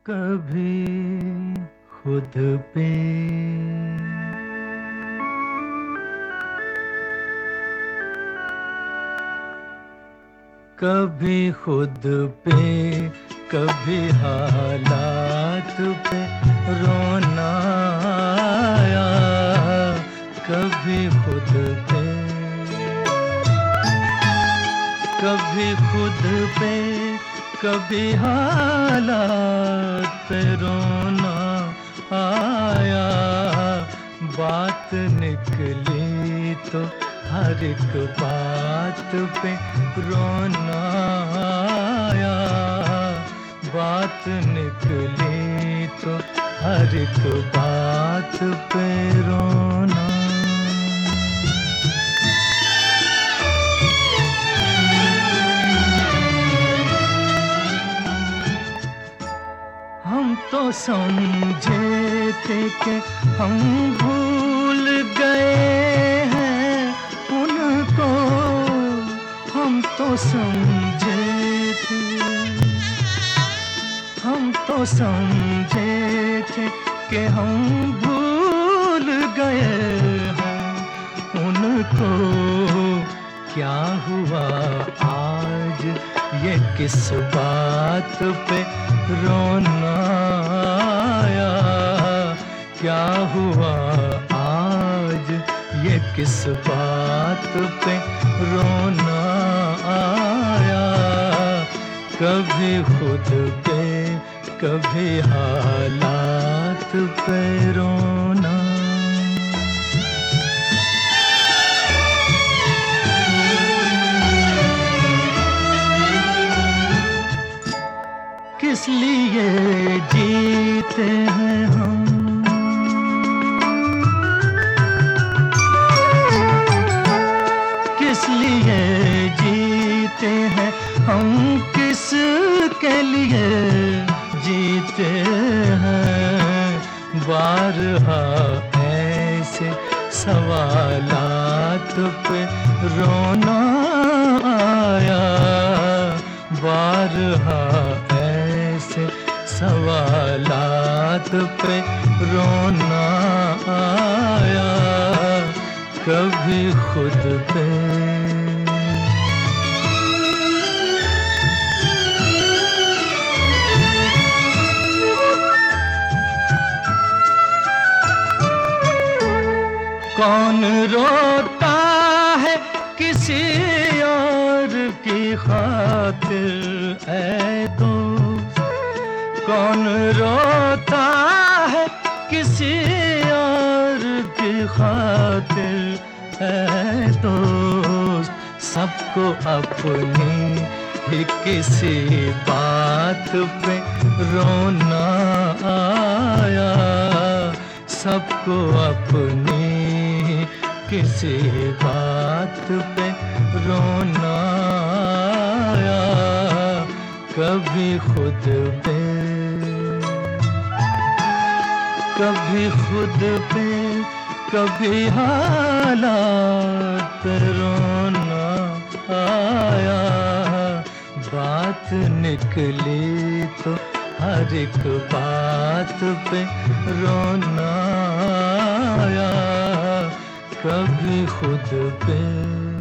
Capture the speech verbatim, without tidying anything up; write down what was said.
कभी खुद पे कभी खुद पे कभी हालात पे रोना आया, कभी खुद पे कभी खुद पे कभी हालात पे रोना आया। बात निकली तो हर एक बात पे रोना आया। बात निकली तो हर एक बात पे रोना। हम तो समझे थे कि हम भूल गए हैं उनको, हम तो समझे थे हम तो समझे थे कि हम भूल गए हैं उनको। क्या हुआ आज ये किस बात पे रोना आया? क्या हुआ आज ये किस बात पे रोना आया? कभी खुद पे कभी हालात पे रोना। किस लिए जीते हैं हम, किस लिए जीते हैं हम, किस के लिए जीते हैं? बारहा ऐसे सवालात पे रोना आया। बारहा ऐसे सवालात पे रोना आया। कभी खुद पे कौन रोता है किसी और की खातिर ऐ दोस्त? कौन रोता है किसी और की खातिर ऐ दोस्त? सबको अपनी ही किसी बात पे रोना आया। सबको अपनी किसी बात पे रोना आया। कभी खुद पे कभी खुद पे कभी हालात पे रोना आया। बात निकली तो हर एक बात पे रोना आया। कभी खुद पे